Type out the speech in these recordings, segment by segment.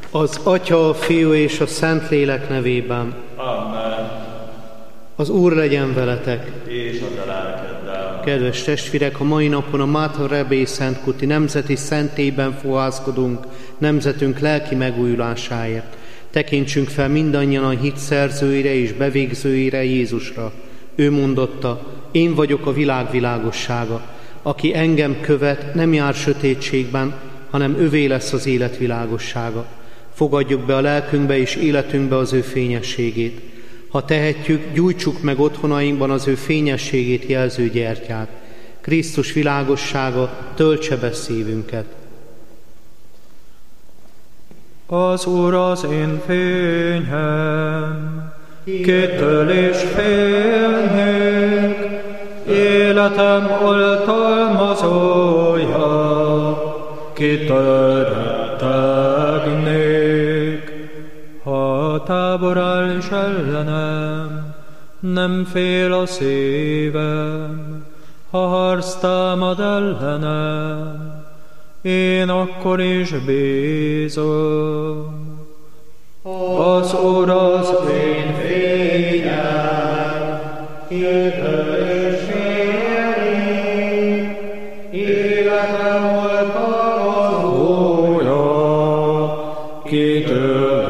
Az Atya, a Fiú és a Szentlélek nevében. Amen. Az Úr legyen veletek. És a te lelkeddel. Kedves testvérek, a mai napon a Máter Rebély Szentkuti nemzeti szentében fohászkodunk nemzetünk lelki megújulásáért. Tekintsünk fel mindannyian a hit szerzőire és bevégzőire, Jézusra. Ő mondotta: én vagyok a világ világossága. Aki engem követ, nem jár sötétségben, hanem övé lesz az élet világossága. Fogadjuk be a lelkünkbe és életünkbe az ő fényességét. Ha tehetjük, gyújtsuk meg otthonainkban az ő fényességét jelző gyertyát. Krisztus világossága töltse be szívünket. Az Úr az én fényem, kitől is félnék, életem oltalmazója, kitől rettegnék. Ha a tábor áll is ellenem, nem fél a szívem, ha harc támad ellenem, én akkor is bízom. Az Úr az én fényem, kitől is félnék, életem oltalmazója, kitől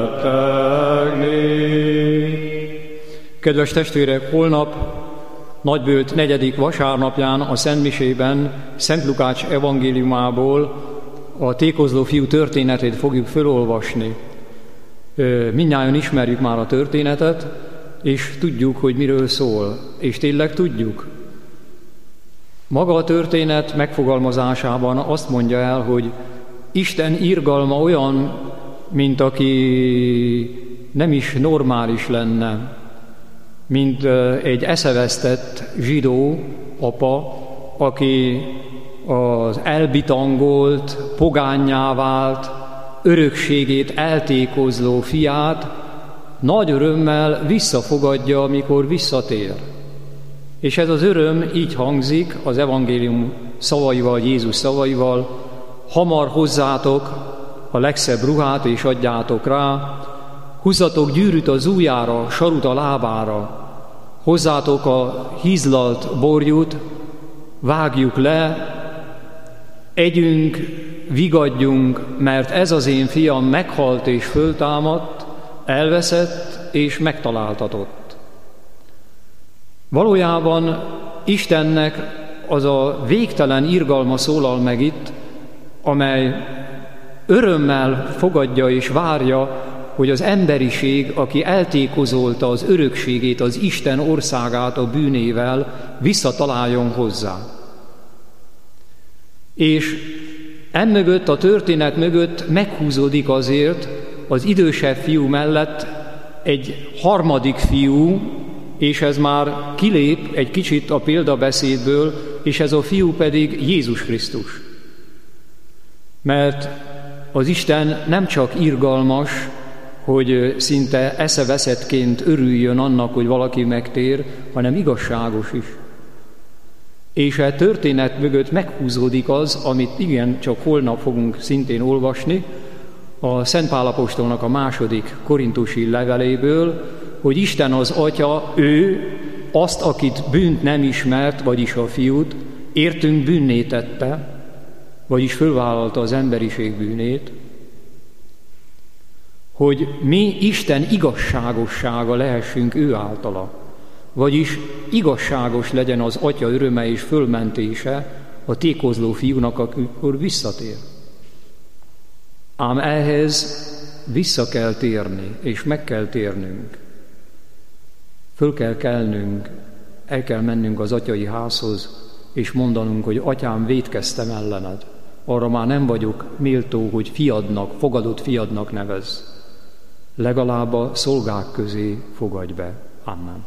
rettegnék. Kedves testvérek, holnap Nagybölt 4. vasárnapján a Szentmisében Szent Lukács evangéliumából a tékozló fiú történetét fogjuk felolvasni. Mindnyájan ismerjük már a történetet, és tudjuk, hogy miről szól. És tényleg tudjuk. Maga a történet megfogalmazásában azt mondja el, hogy Isten irgalma olyan, mint aki nem is normális lenne, mint egy eszevesztett zsidó apa, aki az elbitangolt, pogánnyá vált, örökségét eltékozló fiát nagy örömmel visszafogadja, amikor visszatér. És ez az öröm így hangzik az evangélium szavaival, Jézus szavaival: hamar hozzátok a legszebb ruhát és adjátok rá, húzzatok gyűrűt az ujjára, sarut a lábára, hozzátok a hízlalt borjút, vágjuk le, együnk, vigadjunk, mert ez az én fiam meghalt és föltámadt, elveszett és megtaláltatott. Valójában Istennek az a végtelen irgalma szólal meg itt, amely örömmel fogadja és várja, hogy az emberiség, aki eltékozolta az örökségét, az Isten országát a bűnével, visszataláljon hozzá. És emögött, a történet mögött meghúzódik azért az idősebb fiú mellett egy harmadik fiú, és ez már kilép egy kicsit a példabeszédből, és ez a fiú pedig Jézus Krisztus. Mert az Isten nem csak irgalmas, hogy szinte eszeveszettként örüljön annak, hogy valaki megtér, hanem igazságos is. És a történet mögött meghúzódik az, amit igen, csak holnap fogunk szintén olvasni, a Szent Pál apostolnak a 2. korintusi leveléből, hogy Isten az Atya, ő azt, akit bűnt nem ismert, vagyis a fiút, értünk bűnné tette, vagyis fölvállalta az emberiség bűnét, hogy mi Isten igazságossága lehessünk ő általa, vagyis igazságos legyen az Atya öröme és fölmentése a tékozló fiúnak, amikor visszatér. Ám ehhez vissza kell térni, és meg kell térnünk. Föl kell kelnünk, el kell mennünk az atyai házhoz, és mondanunk, hogy atyám, vétkeztem ellened. Arra már nem vagyok méltó, hogy fiadnak, fogadott fiadnak nevezz. Legalább a szolgák közé fogadj be. Amen.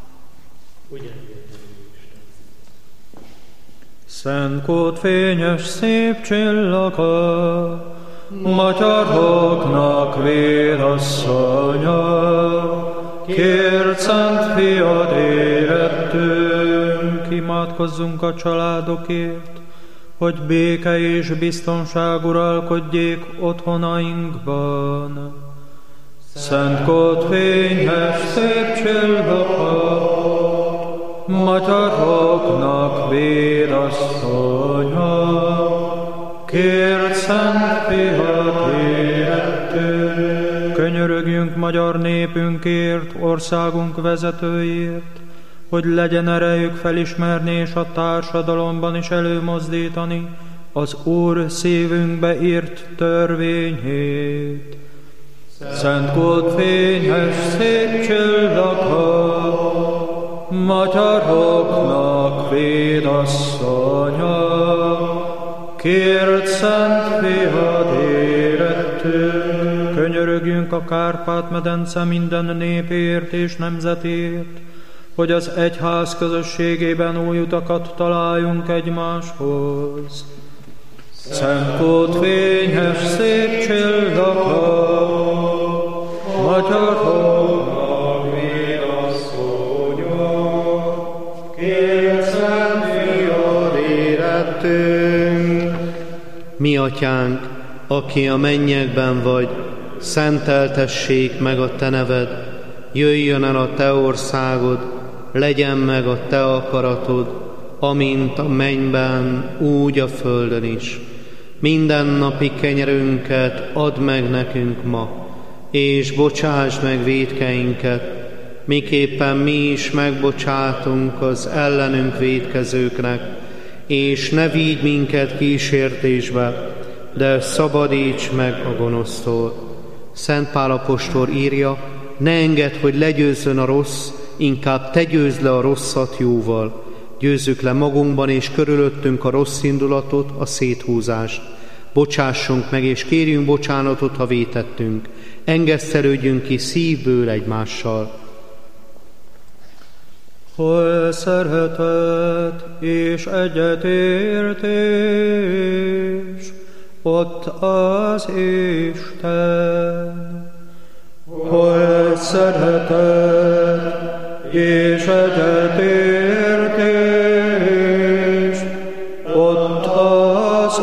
Szent kód fényes szép csillaga, magyaroknak vérasszonya, kért szent fiad érettünk, imádkozzunk a családokért, hogy béke és biztonság uralkodjék otthonainkban. Szent Kódfényes szép csillagot, magyaroknak vérasszonya, kért szent fiat érettünk. Könyörögjünk magyar népünkért, országunk vezetőjért, hogy legyen erejük felismerni és a társadalomban is előmozdítani az Úr szívünkbe írt törvényét. Szent Kódfényes szép csillagot, magyaroknak védasszonya, kért szent fiat érettünk. Könyörögjünk a Kárpát-medence minden népért és nemzetért, hogy az egyház közösségében új utakat találjunk egymáshoz. Szent Kódfényes szép csillagot, magyaroknak védasszonya, kért szent fiat érettünk. Mi atyánk, aki a mennyekben vagy, szenteltessék meg a te neved, jöjjön el a te országod, legyen meg a te akaratod, amint a mennyben, úgy a földön is. Mindennapi kenyerünket add meg nekünk ma, és bocsásd meg vétkeinket, miképpen mi is megbocsátunk az ellenünk vétkezőknek, és ne vigy minket kísértésbe, de szabadíts meg a gonosztól. Szent Pál apostol írja, ne engedd, hogy legyőzzön a rossz, inkább te győzd le a rosszat jóval. Győzzük le magunkban és körülöttünk a rossz indulatot, a széthúzást. Bocsássunk meg és kérjünk bocsánatot, ha vétettünk. Engesztelődjünk ki szívből egymással. Hol szeretet és egyetértés, ott az Isten. Hol szeretet és egyetértés, ott az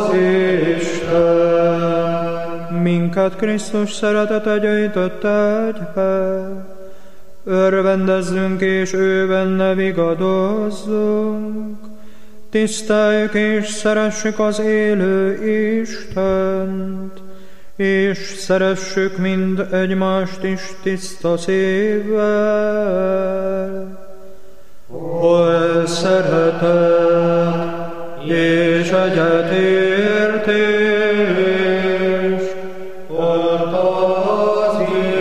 Isten. Minket Krisztus szeretete gyűjtött egybe, örvendezzünk és ő benne vigadozzunk, tiszteljük és szeressük az élő Istent, és szeressük mind egymást is tiszta szívvel. Hol szeretet és egyetértés, ott az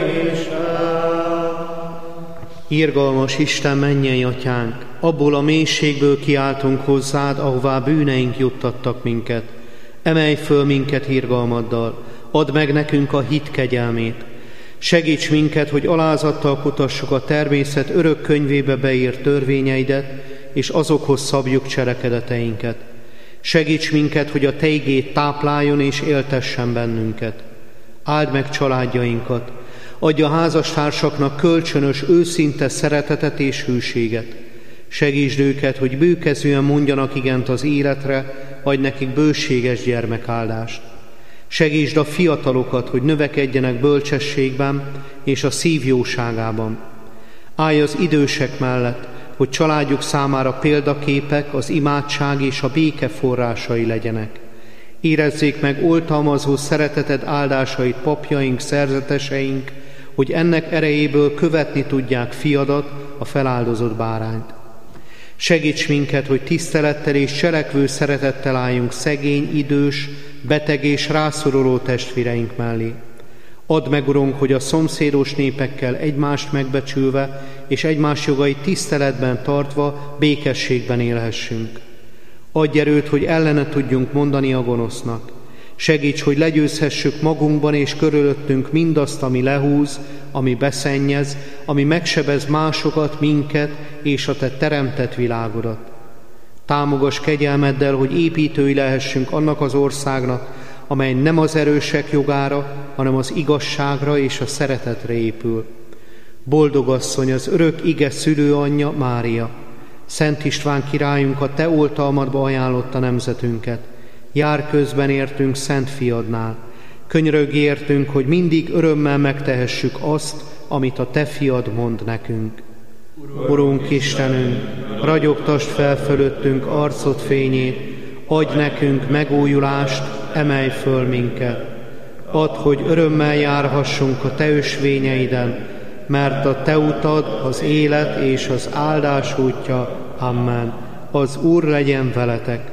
Isten. Irgalmas Isten, mennyei atyánk, abból a mélységből kiáltunk hozzád, ahová bűneink juttattak minket. Emelj föl minket irgalmaddal, add meg nekünk a hit kegyelmét. Segíts minket, hogy alázattal kutassuk a természet örök könyvébe beírt törvényeidet, és azokhoz szabjuk cselekedeteinket. Segíts minket, hogy a te igéd tápláljon és éltessen bennünket. Áld meg családjainkat, adj a házastársaknak kölcsönös, őszinte szeretetet és hűséget. Segítsd őket, hogy bőkezűen mondjanak igent az életre, adj nekik bőséges gyermekáldást. Segítsd a fiatalokat, hogy növekedjenek bölcsességben és a szív jóságában. Állj az idősek mellett, hogy családjuk számára példaképek, az imádság és a béke forrásai legyenek. Érezzék meg oltalmazó szereteted áldásait papjaink, szerzeteseink, hogy ennek erejéből követni tudják fiadat, a feláldozott bárányt. Segíts minket, hogy tisztelettel és cselekvő szeretettel álljunk szegény, idős, beteg és rászoruló testvéreink mellé. Add meg, Urunk, hogy a szomszédos népekkel egymást megbecsülve és egymás jogait tiszteletben tartva békességben élhessünk. Adj erőt, hogy ellene tudjunk mondani a gonosznak. Segíts, hogy legyőzhessük magunkban és körülöttünk mindazt, ami lehúz, ami beszennyez, ami megsebez másokat, minket és a te teremtett világodat. Támogass kegyelmeddel, hogy építői lehessünk annak az országnak, amely nem az erősek jogára, hanem az igazságra és a szeretetre épül. Boldog asszony, az örök ige szülőanyja, Mária, Szent István királyunk a te oltalmadba ajánlotta nemzetünket, Jár közben értünk Szent Fiadnál. Könyörögj értünk, hogy mindig örömmel megtehessük azt, amit a Te Fiad mond nekünk. Urunk Istenünk, ragyogtasd fel fölöttünk arcod fényét, adj nekünk megújulást, emelj föl minket. Add, hogy örömmel járhassunk a Te ösvényeiden, mert a Te utad az élet és az áldás útja. Amen. Az Úr legyen veletek.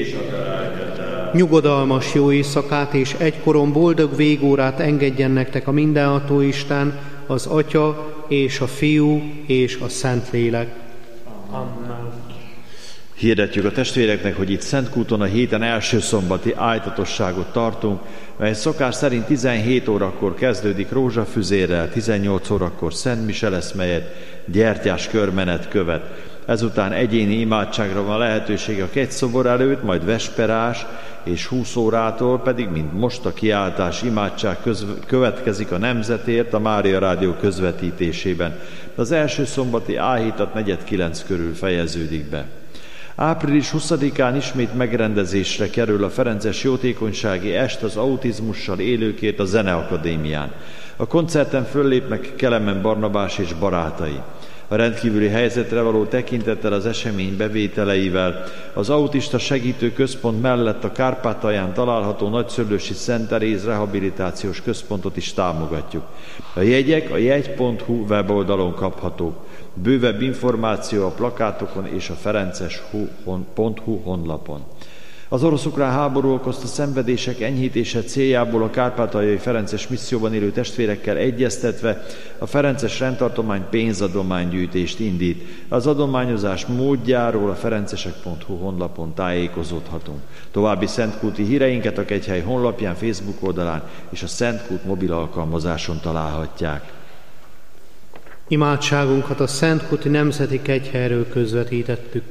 Nyugodalmas jó éjszakát és egykoron boldog végórát engedjen nektek a mindenható Isten, az Atya és a Fiú és a Szentlélek. Amen. Hirdetjük a testvéreknek, hogy itt Szentkúton a héten első szombati ájtatosságot tartunk, mely szokás szerint 17 órakor kezdődik rózsafüzérrel, 18 órakor szentmise lesz, melyet gyertyás körmenet követ. Ezután egyéni imádságra van lehetőség a kegyszobor előtt, majd vesperás, és 20 órától pedig, mint most a kiáltás imádság következik a Nemzetért a Mária Rádió közvetítésében. Az első szombati áhítat 8:45 körül fejeződik be. Április 20-án ismét megrendezésre kerül a Ferences Jótékonysági Est az autizmussal élőkért a Zeneakadémián. A koncerten föllépnek Kelemen Barnabás és barátai. A rendkívüli helyzetre való tekintettel az esemény bevételeivel az Autista Segítő Központ mellett a Kárpátalján található Nagyszöllősi Szent Teréz Rehabilitációs Központot is támogatjuk. A jegyek a jegy.hu weboldalon kaphatók. Bővebb információ a plakátokon és a ferences.hu honlapon. Az orosz-ukrán háború okozta szenvedések enyhítése céljából a kárpátaljai ferences misszióban élő testvérekkel egyeztetve a ferences rendtartomány pénzadománygyűjtést indít. Az adományozás módjáról a ferencesek.hu honlapon tájékozódhatunk. További szentkúti híreinket a Kegyhely honlapján, Facebook oldalán és a Szentkút mobil alkalmazáson találhatják. Imádságunkat a Szentkúti Nemzeti Kegyhelyről közvetítettük.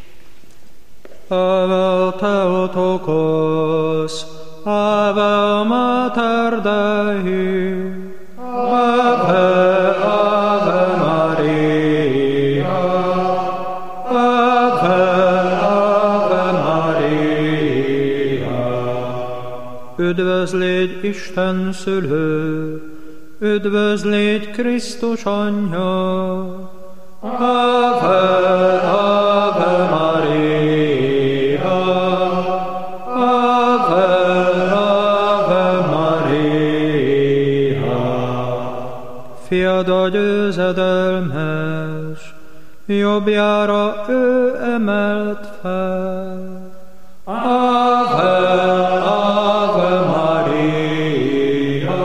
Ave Theotokos, Ave Mater Dei, Ave, Ave Maria, Ave, Ave Maria. Üdvözlégy Isten szülő, üdvözlégy Krisztus anyja, Ave, Ave Maria. Fiad a győzedelmes, jobbjára ő emelt fel. Ave, Ave Maria,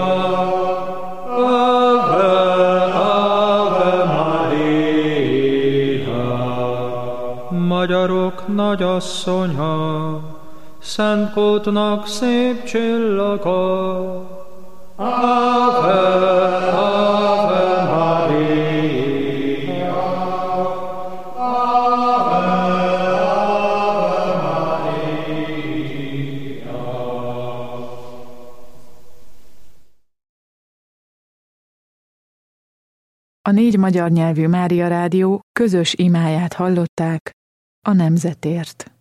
Ave, Ave Maria. Magyarok nagyasszonya, Szentkútnak szép csillaga. Ave, Ave Maria, Ave, Ave Maria. A 4 magyar nyelvű Mária Rádió közös imáját hallották a nemzetért.